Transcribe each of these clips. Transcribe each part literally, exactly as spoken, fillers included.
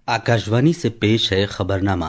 आकाशवाणी से पेश है खबरनामा।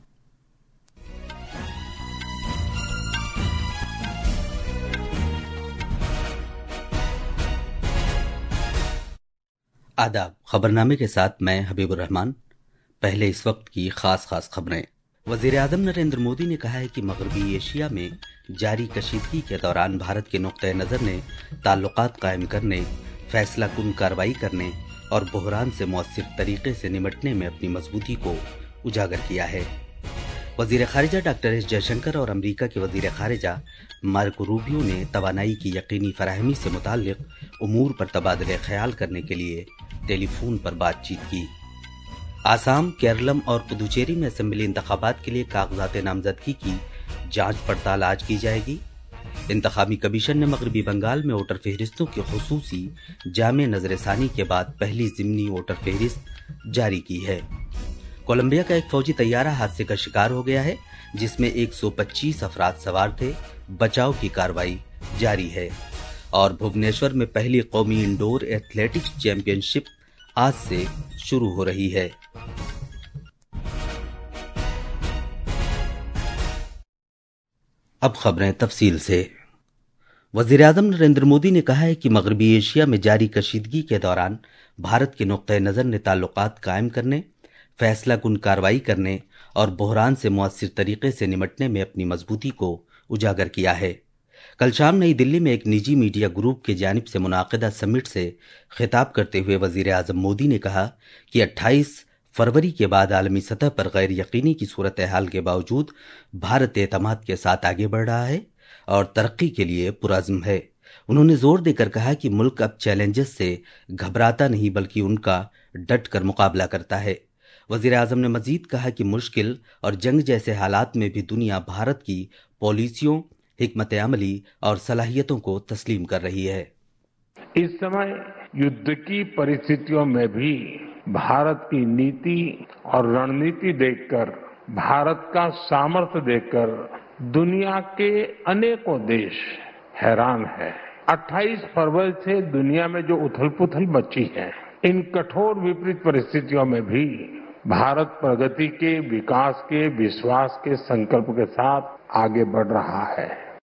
आदाब। खबरनामे के साथ मैं हबीबुर रहमान। पहले इस वक्त की खास खास खबरें। वजीर आजम नरेंद्र मोदी ने कहा है कि मगरबी एशिया में जारी कशीदगी के दौरान भारत के नुक्ते नज़र ने ताल्लुकात कायम करने, फैसला कुन कार्रवाई करने और बहरान से मौसर तरीके से निमटने में अपनी मजबूती को उजागर किया है। वजीर खारिजा डॉक्टर एस जयशंकर और अमरीका के वजीर खारिजा मार्को रूबियो ने तवानाई की यकीनी फराहमी से मुताल्लिक उमूर पर तबादले ख्याल करने के लिए टेलीफोन पर बातचीत की। आसाम, केरलम और पुदुचेरी में असेंबली इंतखाबात के लिए कागजात नामजदगी की जांच पड़ताल आज की जाएगी। इंतखाबी कमीशन ने मगरबी बंगाल में वोटर फहरिस्तों की खुसूसी जामे नजरसानी के बाद पहली जिमनी वोटर फहरिस्त जारी की है। कोलंबिया का एक फौजी तैयारा हादसे का शिकार हो गया है, जिसमें एक सौ पच्चीस अफराद सवार थे। बचाव की कार्रवाई जारी है। और भुवनेश्वर में पहली कौमी इंडोर एथलेटिक्स चैंपियनशिप आज से शुरू हो रही है। अब खबरें तफसील से। वजीर आजम नरेंद्र मोदी ने कहा है कि मगरबी एशिया में जारी कशीदगी के दौरान भारत के नुक्ते नज़र ने ताल्लुकात कायम करने, फैसला कुन कार्रवाई करने और बहरान से मौसर तरीके से निमटने में अपनी मजबूती को उजागर किया है। कल शाम नई दिल्ली में एक निजी मीडिया ग्रुप की जानिब से मुनाकिदा समिट से खिताब करते हुए वजीर आजम मोदी ने कहा कि अट्ठाईस फरवरी के बाद आलमी सतह पर गैर यकीनी की सूरत हाल के बावजूद भारत एतमाद के साथ आगे बढ़ रहा है और तरक्की के लिए पुरअज़्म है। उन्होंने जोर देकर कहा कि मुल्क अब चैलेंजेस से घबराता नहीं बल्कि उनका डट कर मुकाबला करता है। वजीर आजम ने मजीद कहा कि मुश्किल और जंग जैसे हालात में भी दुनिया भारत की पॉलिसियों, हिकमत अमली और सलाहियतों को तस्लीम कर रही है। इस समय युद्ध की परिस्थितियों में भी भारत की नीति और रणनीति देखकर, भारत का सामर्थ्य देखकर दुनिया के अनेकों देश हैरान है। अट्ठाईस फरवरी से दुनिया में जो उथल-पुथल मची है, इन कठोर विपरीत परिस्थितियों में भी भारत प्रगति के, विकास के, विश्वास के संकल्प के साथ आगे बढ़ रहा है।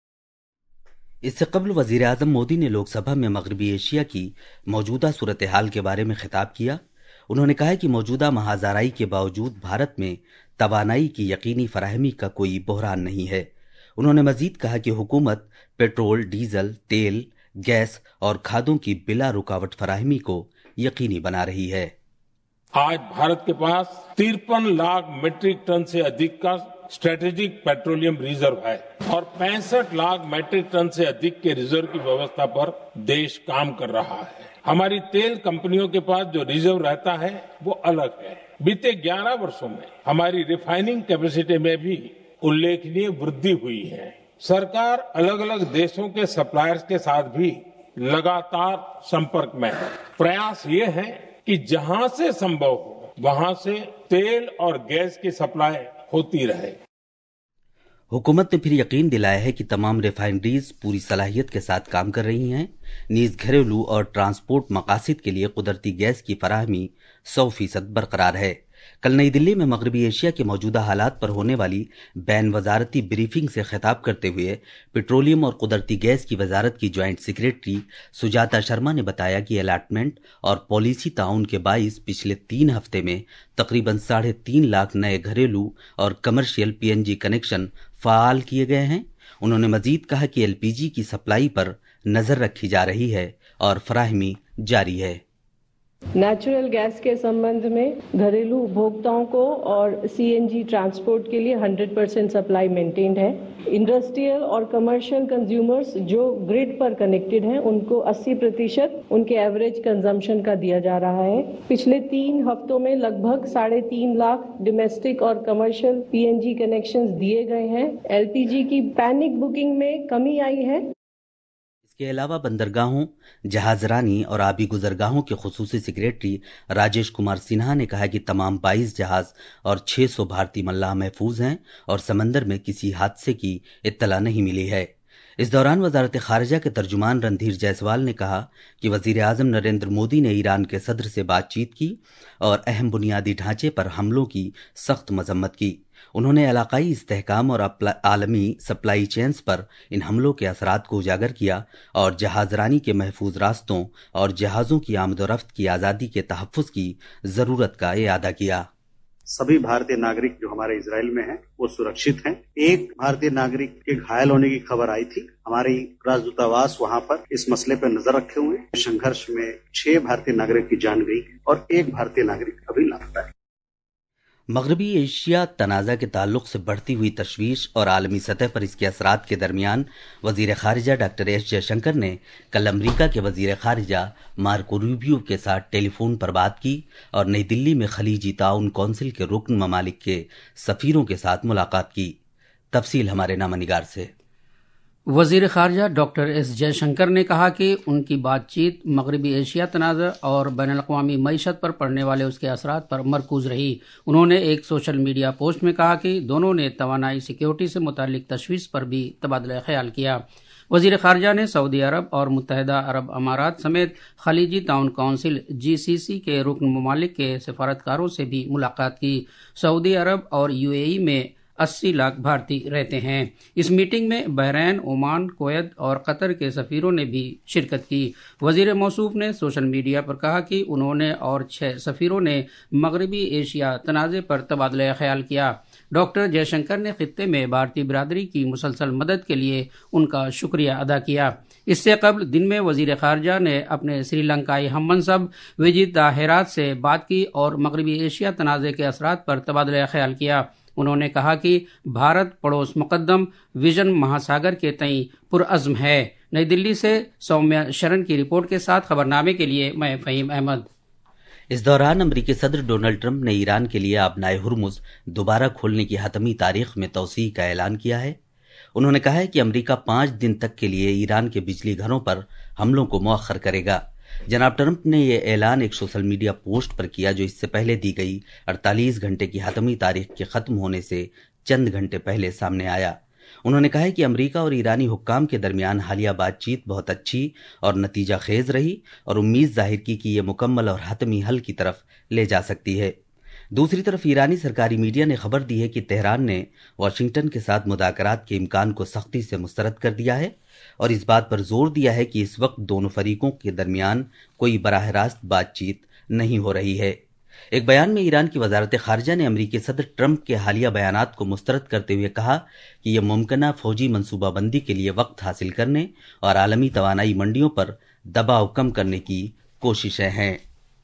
इससे कबल वजीर आजम मोदी ने लोकसभा में मगरबी एशिया की मौजूदा सूरत हाल के बारे में खिताब किया। उन्होंने कहा कि मौजूदा महाजाराई के बावजूद भारत में तवानाई की यकीनी फराहमी का कोई बहरान नहीं है। उन्होंने मजीद कहा कि हुकूमत पेट्रोल, डीजल, तेल, गैस और खादों की बिला रुकावट फराहमी को यकीनी बना रही है। आज भारत के पास तिरपन लाख मीट्रिक टन से अधिक का स्ट्रेटेजिक पेट्रोलियम रिजर्व है और पैंसठ लाख मीट्रिक टन से अधिक के रिजर्व की व्यवस्था पर देश काम कर रहा है। हमारी तेल कंपनियों के पास जो रिजर्व रहता है वो अलग है। बीते ग्यारह वर्षों में हमारी रिफाइनिंग कैपेसिटी में भी उल्लेखनीय वृद्धि हुई है। सरकार अलग अलग देशों के सप्लायर्स के साथ भी लगातार संपर्क में है। प्रयास ये है कि जहां से संभव हो वहां से तेल और गैस की सप्लाई होती रहे। हुकूमत ने फिर यकीन दिलाया है कि तमाम रिफाइनरीज पूरी सलाहियत के साथ काम कर रही हैं। नीज घरेलू और ट्रांसपोर्ट मकासद के लिए कुदरती गैस की फराहमी सौ फीसद बरकरार है। कल नई दिल्ली में मगरबी एशिया के मौजूदा हालात पर होने वाली बैन वजारती ब्रीफिंग से खिताब करते हुए पेट्रोलियम और कुदरती गैस की वजारत की ज्वाइंट सेक्रेटरी सुजाता शर्मा ने बताया कि अलॉटमेंट और पॉलिसी ताउन के बाईस पिछले तीन हफ्ते में तकरीबन साढ़े तीन लाख नए घरेलू और कमर्शियल पीएनजी कनेक्शन फाल किए गए हैं। उन्होंने मजीद कहा कि एलपीजी की सप्लाई पर नजर रखी जा रही है और फराहमी जारी है। नेचुरल गैस के संबंध में घरेलू उपभोक्ताओं को और सीएनजी ट्रांसपोर्ट के लिए हंड्रेड परसेंट सप्लाई मेंटेन्ड है। इंडस्ट्रियल और कमर्शियल कंज्यूमर्स जो ग्रिड पर कनेक्टेड हैं उनको अस्सी प्रतिशत उनके एवरेज कंजम्पशन का दिया जा रहा है। पिछले तीन हफ्तों में लगभग साढ़े तीन लाख डोमेस्टिक और कमर्शियल पीएनजी कनेक्शंस दिए गए हैं। एलपीजी की पैनिक बुकिंग में कमी आई है। इसके अलावा बंदरगाहों, जहाजरानी और आबी गुजरगाहों के खुसूसी सेक्रेटरी राजेश कुमार सिन्हा ने कहा कि तमाम बाईस जहाज और छह सौ भारतीय मल्लाह महफूज हैं और समंदर में किसी हादसे की इत्तला नहीं मिली है। اس دوران وزارت خارجہ کے ترجمان رندھیر جیسوال نے کہا کہ وزیر اعظم نریندر مودی نے ایران کے صدر سے بات چیت کی اور اہم بنیادی ڈھانچے پر حملوں کی سخت مذمت کی. انہوں نے علاقائی استحکام اور عالمی سپلائی چینز پر ان حملوں کے اثرات کو اجاگر کیا اور جہاز رانی کے محفوظ راستوں اور جہازوں کی آمد و رفت کی آزادی کے تحفظ کی ضرورت کا اعادہ کیا. سبھی بھارتی ناگرک جو ہمارے اسرائیل میں ہیں وہ سرکشت ہیں. ایک بھارتی ناگرک کے گھائل ہونے کی خبر آئی تھی. ہماری راجدوتاواس وہاں پر اس مسئلے پر نظر رکھے ہوئے. سنگھرش میں چھ بھارتی ناگرک کی جان گئی اور ایک بھارتی ناگرک ابھی لاپتہ ہے. مغربی ایشیا تنازع کے تعلق سے بڑھتی ہوئی تشویش اور عالمی سطح پر اس کے اثرات کے درمیان وزیر خارجہ ڈاکٹر ایس جے شنکر نے کل امریکہ کے وزیر خارجہ مارکو روبیو کے ساتھ ٹیلی فون پر بات کی اور نئی دلی میں خلیجی تعاون کونسل کے رکن ممالک کے سفیروں کے ساتھ ملاقات کی. تفصیل ہمارے نامہ نگار سے. وزیر خارجہ ڈاکٹر ایس جے شنکر نے کہا کہ ان کی بات چیت مغربی ایشیا تنازع اور بین الاقوامی معیشت پر پڑنے والے اس کے اثرات پر مرکوز رہی. انہوں نے ایک سوشل میڈیا پوسٹ میں کہا کہ دونوں نے توانائی سیکیورٹی سے متعلق تشویش پر بھی تبادلہ خیال کیا. وزیر خارجہ نے سعودی عرب اور متحدہ عرب امارات سمیت خلیجی تعاون کونسل جی سی سی کے رکن ممالک کے سفارتکاروں سے بھی ملاقات کی. سعودی عرب اور یو اے ای میں اسی لاکھ بھارتی رہتے ہیں. اس میٹنگ میں بحرین، عمان، کویت اور قطر کے سفیروں نے بھی شرکت کی. وزیر موصوف نے سوشل میڈیا پر کہا کہ انہوں نے اور چھ سفیروں نے مغربی ایشیا تنازع پر تبادلہ خیال کیا. ڈاکٹر جے شنکر نے خطے میں بھارتی برادری کی مسلسل مدد کے لیے ان کا شکریہ ادا کیا. اس سے قبل دن میں وزیر خارجہ نے اپنے سری لنکائی ہم منصب وجیتا ہیرات سے بات کی اور مغربی ایشیا تنازع کے اثرات پر تبادلہ خیال کیا. انہوں نے کہا کہ بھارت پڑوس مقدم ویژن مہاساگر کے تئیں پرعزم ہے. نئی دلی سے سومیا شرن کی رپورٹ کے ساتھ خبرنامے کے لیے میں فہیم احمد. اس دوران امریکی صدر ڈونلڈ ٹرمپ نے ایران کے لیے آبنائے ہرمز دوبارہ کھولنے کی حتمی تاریخ میں توسیع کا اعلان کیا ہے. انہوں نے کہا ہے کہ امریکہ پانچ دن تک کے لیے ایران کے بجلی گھروں پر حملوں کو مؤخر کرے گا. جناب ٹرمپ نے یہ اعلان ایک سوشل میڈیا پوسٹ پر کیا جو اس سے پہلے دی گئی اڑتالیس گھنٹے کی حتمی تاریخ کے ختم ہونے سے چند گھنٹے پہلے سامنے آیا. انہوں نے کہا ہے کہ امریکہ اور ایرانی حکام کے درمیان حالیہ بات چیت بہت اچھی اور نتیجہ خیز رہی اور امید ظاہر کی کہ یہ مکمل اور حتمی حل کی طرف لے جا سکتی ہے. دوسری طرف ایرانی سرکاری میڈیا نے خبر دی ہے کہ تہران نے واشنگٹن کے ساتھ مذاکرات کے امکان کو سختی سے مسترد کر دیا ہے اور اس بات پر زور دیا ہے کہ اس وقت دونوں فریقوں کے درمیان کوئی براہ راست بات چیت نہیں ہو رہی ہے. ایک بیان میں ایران کی وزارت خارجہ نے امریکی صدر ٹرمپ کے حالیہ بیانات کو مسترد کرتے ہوئے کہا کہ یہ ممکنہ فوجی منصوبہ بندی کے لیے وقت حاصل کرنے اور عالمی توانائی منڈیوں پر دباؤ کم کرنے کی کوششیں ہیں.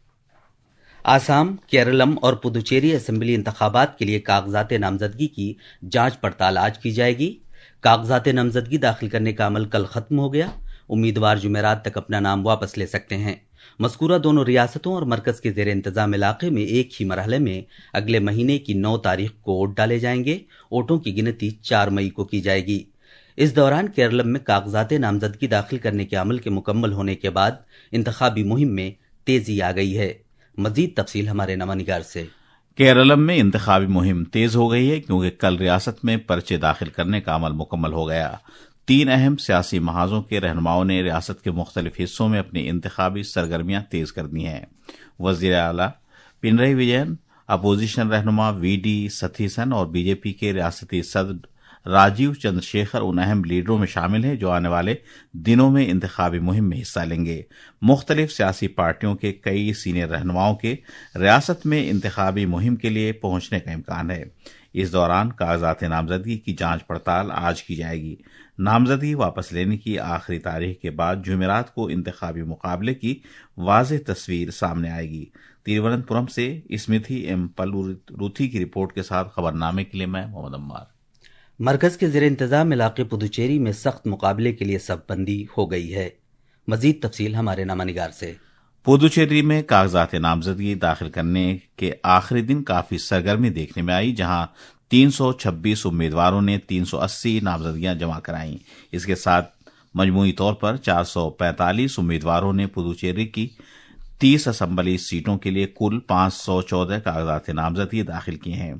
آسام، کیرلم اور پدوچیری اسمبلی انتخابات کے لیے کاغذات نامزدگی کی جانچ پڑتال آج کی جائے گی. کاغذات نامزدگی داخل کرنے کا عمل کل ختم ہو گیا. امیدوار جمعرات تک اپنا نام واپس لے سکتے ہیں. مذکورہ دونوں ریاستوں اور مرکز کے زیر انتظام علاقے میں ایک ہی مرحلے میں اگلے مہینے کی نو تاریخ کو ووٹ ڈالے جائیں گے. ووٹوں کی گنتی چار مئی کو کی جائے گی. اس دوران کیرلم میں کاغذات نامزدگی داخل کرنے کے عمل کے مکمل ہونے کے بعد انتخابی مہم میں تیزی آ گئی ہے. مزید تفصیل ہمارے نامہ نگار سے. کیرلم میں انتخابی مہم تیز ہو گئی ہے کیونکہ کل ریاست میں پرچے داخل کرنے کا عمل مکمل ہو گیا. تین اہم سیاسی محاذوں کے رہنماؤں نے ریاست کے مختلف حصوں میں اپنی انتخابی سرگرمیاں تیز کر دی ہیں. وزیر اعلی پنرئی وجین، اپوزیشن رہنما وی ڈی ستھیسن اور بی جے پی کے ریاستی صدر راجیو چندر شیکھر ان اہم لیڈروں میں شامل ہیں جو آنے والے دنوں میں انتخابی مہم میں حصہ لیں گے. مختلف سیاسی پارٹیوں کے کئی سینئر رہنماؤں کے ریاست میں انتخابی مہم کے لیے پہنچنے کا امکان ہے. اس دوران کاغذات نامزدگی کی جانچ پڑتال آج کی جائے گی. نامزدگی واپس لینے کی آخری تاریخ کے بعد جمعرات کو انتخابی مقابلے کی واضح تصویر سامنے آئے گی. تیرووننت پورم سے اسمتھی ایم پلوروتھی کی رپورٹ کے ساتھ خبرنامے کے لیے میں محمد عمار. مرکز کے زیر انتظام علاقے پدوچیری میں سخت مقابلے کے لیے صف بندی ہو گئی ہے. مزید تفصیل ہمارے نامہ نگار سے. پدوچیری میں کاغذات نامزدگی داخل کرنے کے آخری دن کافی سرگرمی دیکھنے میں آئی جہاں تین سو چھبیس امیدواروں نے تین سو اسی نامزدگیاں جمع کرائیں. اس کے ساتھ مجموعی طور پر چار سو پینتالیس امیدواروں نے پدوچیری کی تیس اسمبلی سیٹوں کے لیے کل پانچ سو چودہ کاغذات نامزدگی داخل کیے ہیں.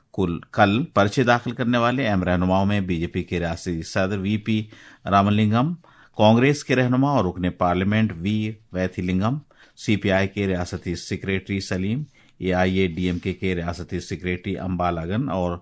कुल कल पर्चे दाखिल करने वाले अहम रहनुमाओं में बीजेपी के रियासती सदर वीपी रामलिंगम, कांग्रेस के रहनुमा और रुकने पार्लियामेंट वी वैथिलिंगम, सीपीआई के रियासती सेक्रेटरी सलीम, एआईएडीएमके के रियासती सेक्रेटरी अंबालागन और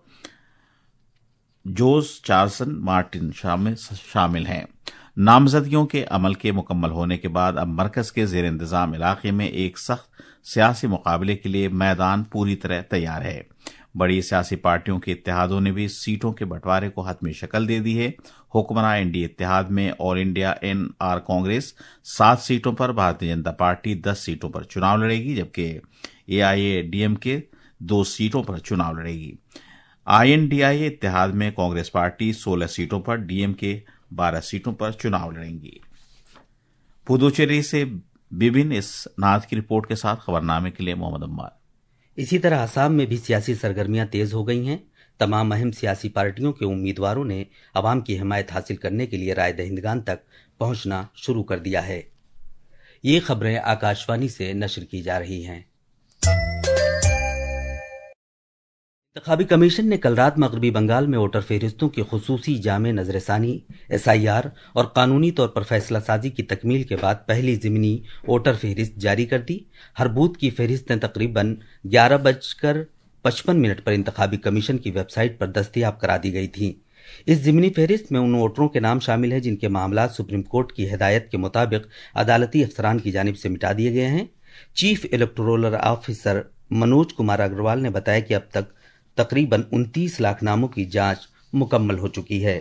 जोस चार्ल्सन मार्टिन शामिल शामिल हैं। नामजदगियों के अमल के मुकम्मल होने के बाद अब मरकज के जेर इंतजाम इलाके में एक सख्त सियासी मुकाबले के लिए मैदान पूरी तरह तैयार है। बड़ी सियासी पार्टियों के इत्तेहादों ने भी सीटों के बंटवारे को हतमी शक्ल दे दी है। हुक्मरान एनडीए इत्तेहाद में All India N R Congress सात सीटों पर, भारतीय जनता पार्टी दस सीटों पर चुनाव लड़ेगी, जबकि एआईएडीएमके दो सीटों पर चुनाव लड़ेगी। आईएनडीआई इत्तेहाद में कांग्रेस पार्टी सोलह सीटों पर, डीएमके बारह सीटों पर चुनाव लड़ेंगी। पुदुचेरी से विभिन्न इस नाथ की रिपोर्ट के साथ खबरनामे के लिए मोहम्मद अम्मार। इसी तरह असम में भी सियासी सरगर्मियां तेज हो गई हैं। तमाम अहम सियासी पार्टियों के उम्मीदवारों ने अवाम की हिमायत हासिल करने के लिए राय दहिंदगान तक पहुंचना शुरू कर दिया है। ये खबरें आकाशवाणी से नशर की जा रही हैं। इंतखाबी कमीशन ने कल रात मगरबी बंगाल में वोटर फहरिस्तों की खुसूसी जामे नजरसानी, एस आई आर और कानूनी तौर पर फैसला साजी की तकमील के बाद पहली जिमनी वोटर फहरिस्त जारी कर दी। हर बूथ की फहरिस्तें तकरीबन ग्यारह बजकर पचपन मिनट पर इंतखाबी कमीशन की वेबसाइट पर दस्तयाब करा दी गई थी। इस जिमनी फहरिस्त में उन वोटरों के नाम शामिल हैं जिनके मामला सुप्रीम कोर्ट की हिदायत के मुताबिक अदालती अफसरान की जानिब से मिटा दिए गए हैं। Chief electoral officer Manoj Kumar Agarwal ने बताया कि अब तक तकरीबन उनतीस लाख नामों की जांच मुकम्मल हो चुकी है।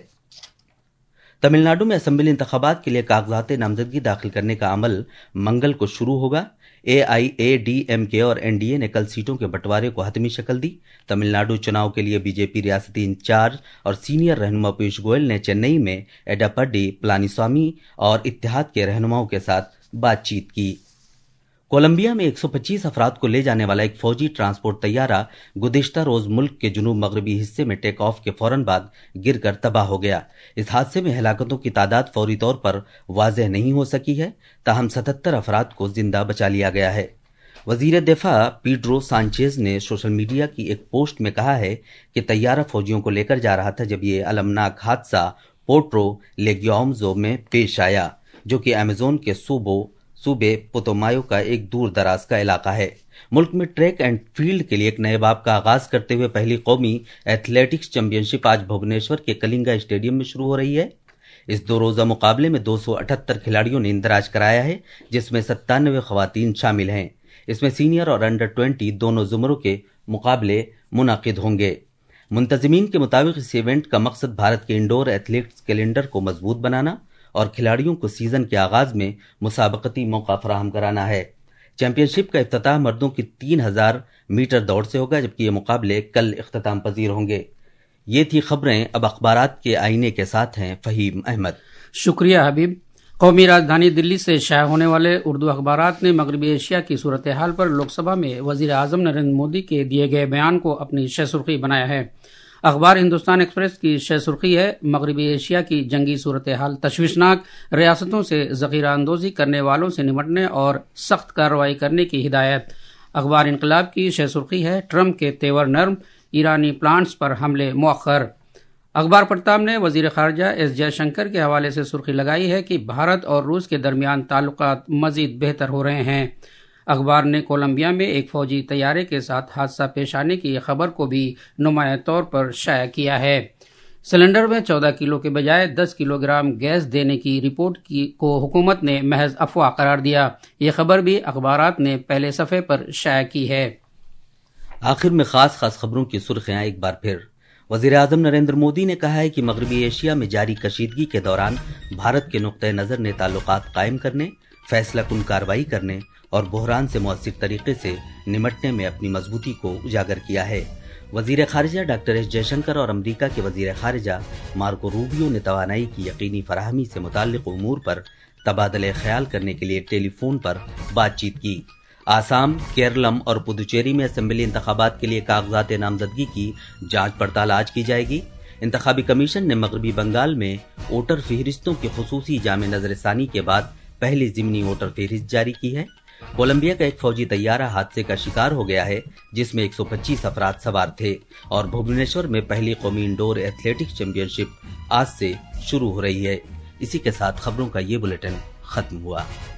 तमिलनाडु में असेंबली इंतखाबात के लिए कागजात नामजदगी दाखिल करने का अमल मंगल को शुरू होगा। एआईएडीएमके और एनडीए ने कल सीटों के बंटवारे को हतमी शक्ल दी। तमिलनाडु चुनाव के लिए बीजेपी रियासती इंचार्ज और सीनियर रहनुमा पीयूष गोयल ने चेन्नई में एडापड्डी, पलानीस्वामी और इत्तेहाद के रहनुमाओं के साथ बातचीत की। कोलंबिया में एक सौ पच्चीस अफराद को ले जाने वाला एक फौजी ट्रांसपोर्ट तैयारा गुज़िश्ता रोज मुल्क के जुनूब मगरबी हिस्से में टेक ऑफ के फौरन बाद गिरकर तबाह हो गया। इस हादसे में हलाकतों की तादाद फौरी तौर पर वाज़ेह नहीं हो सकी है, ताहम सतहत्तर अफराद को जिंदा बचा लिया गया है। वजीर दिफा पीड्रो सांचेज ने सोशल मीडिया की एक पोस्ट में कहा है कि तैयारा फौजियों को लेकर जा रहा था जब ये अलमनाक हादसा पोर्टो लेग्योम्जो में पेश आया, जो कि अमेजोन के सूबो सूबे पुतोमायो का एक दूर दराज का इलाका है। मुल्क में ट्रैक एंड फील्ड के लिए एक नए बाब का आगाज करते हुए पहली कौमी एथलेटिक्स चैंपियनशिप आज भुवनेश्वर के कलिंगा स्टेडियम में शुरू हो रही है। इस दो रोजा मुकाबले में दो सौ अठहत्तर खिलाड़ियों ने इंदराज कराया है, जिसमें सत्तानवे खवातीन शामिल हैं। इसमें सीनियर और अंडर ट्वेंटी दोनों जुमरों के मुकाबले मुनाकिद होंगे। मुंतजिमीन के मुताबिक इस इवेंट का मकसद भारत के इंडोर एथलेटिक्स कैलेंडर को मजबूत बनाना और खिलाड़ियों को सीजन के आगाज में मुसाबकती मौका फराहम कराना है। चैंपियनशिप का इफ्तिताह मर्दों की तीन हजार मीटर दौड़ से होगा, जबकि ये मुकाबले कल इख्तिताम पजीर होंगे। ये थी खबरें। अब अखबारात के आईने के साथ हैं फहीम अहमद। शुक्रिया हबीब। कौमी राजधानी दिल्ली से शाया होने वाले उर्दू अखबारात ने मगरबी एशिया की सूरत हाल पर लोकसभा में वजीर आजम नरेंद्र मोदी के दिए गए बयान को अपनी शह सुर्खी बनाया है। अखबार हिंदुस्तान एक्सप्रेस की शह सुर्खी है, मगरबी एशिया की जंगी सूरत हाल तशवीशनाक, रियासतों से ज़ख़ीरा अंदोज़ी करने वालों से निपटने और सख्त कार्रवाई करने की हिदायत। अखबार इनकलाब की शह सुर्खी है, ट्रंप के तेवर नर्म, ईरानी प्लांट्स पर हमले मौखर। अखबार प्रताप ने वजीर खारजा एस जयशंकर के हवाले से सुर्खी लगाई है कि भारत और रूस के दरमियान ताल्लुकात मजीद बेहतर हो रहे हैं। अखबार ने कोलंबिया में एक फौजी तैयारे के साथ हादसा पेश आने की खबर को भी नुमाया तौर पर शाया किया है। सिलेंडर में चौदह किलो के बजाय दस किलोग्राम गैस देने की रिपोर्ट की को हुकूमत ने महज अफवाह करार दिया। ये खबर भी अखबारात ने पहले सफ़े पर शाया की है। आखिर में खास खास खबरों की सुर्खियां एक बार फिर। वजीर आजम नरेंद्र मोदी ने कहा है कि मगरबी एशिया में जारी कशीदगी के दौरान भारत के नुक्ते नज़र ने ताल्लुकात कायम करने, फैसला कुन कार्रवाई करने और बहरान से मौसर तरीके से निमटने में अपनी मजबूती को उजागर किया है। वजीर खारिजा डॉक्टर एस जयशंकर और अमरीका के वजीर खारिजा मार्को रूबियो ने तवानाई की यकीनी फराहमी से मुताल्लिक उमूर पर तबादले ख्याल करने के लिए टेलीफोन पर बातचीत की। आसाम, केरलम और पुदुचेरी में असेंबली इंतखाबात के लिए कागजात नामजदगी की जांच पड़ताल आज की जाएगी। इंतखाबी कमीशन ने मगरबी बंगाल में वोटर फहरिस्तों की खुसूसी जामे नजरसानी के बाद पहली जिमनी वोटर फहरिस्त जारी की है। कोलंबिया का एक फौजी तैयारा हादसे का शिकार हो गया है, जिसमें एक सौ पच्चीस अफराद सवार थे और भुवनेश्वर में पहली कौमी इंडोर एथलेटिक्स चैंपियनशिप आज से शुरू हो रही है। इसी के साथ खबरों का ये बुलेटिन खत्म हुआ।